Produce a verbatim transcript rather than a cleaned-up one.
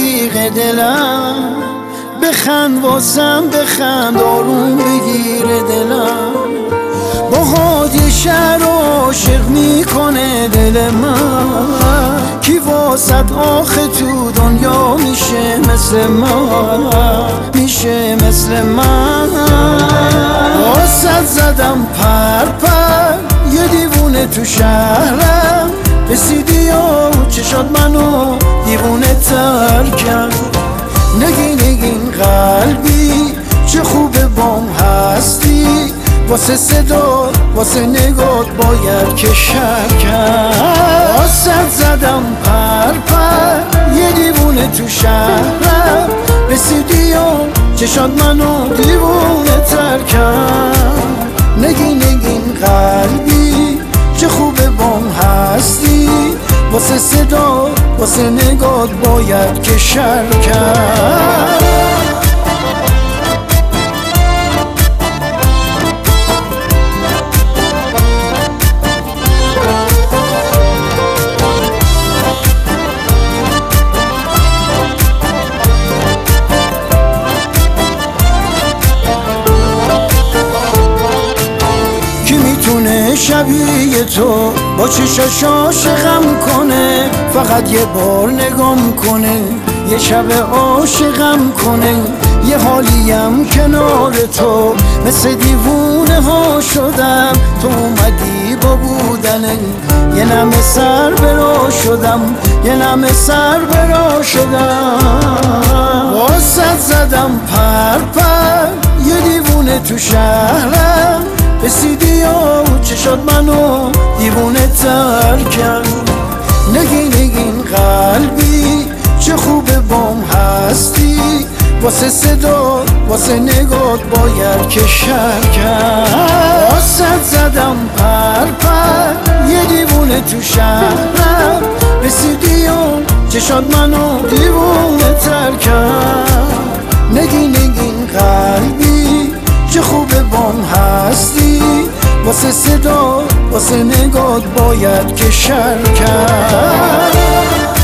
رفیق دلم، بخند واسم بخند آروم بگیر دلم. با هادی شهر عاشق میکنه دل من، کی واسد آخه تو دنیا میشه مثل من، میشه مثل من. واسد زدم پر پر یه دیوونه تو شهرم، رسیدی و چشات منو دیوونه تر کرد. نگین نگین قلبی چه خوبه بام هستی، واسه صدا واسه نگات باید که شر کرد. واسه زدم پر پر یه دیوونه تو شهرم، رسیدی و چشات منو دیوونه تر کرد. نگین نگین قلبی چه خوبه بام هستی، واسه صدا واسه نگات باید که شر کرد. شبیه تو با چشاش عاشقم کنه، فقط یه بار نگام کنه، یه شب عاشقم کنه. یه حالیم کنار تو مثل دیوونه ها شدم، تو اومدی با بودنه یه نمه سر برا شدم، یه نمه سر برا شدم. واسه زدم پر پر یه دیوونه تو شهرم، رسیدی و چشات منو دیوونه تر کرد. نگین نگین قلبی چه خوبه بام هستی، واسه صدا واسه نگات باید که شر کرد. واسه زدم پر پر یه دیوونه تو شهرم، رسیدی و چشات منو دیوونه تر کرد. نگین نگین قلبی چه خوبه بام هستی، واسه صدا واسه نگات باید که شر کرد.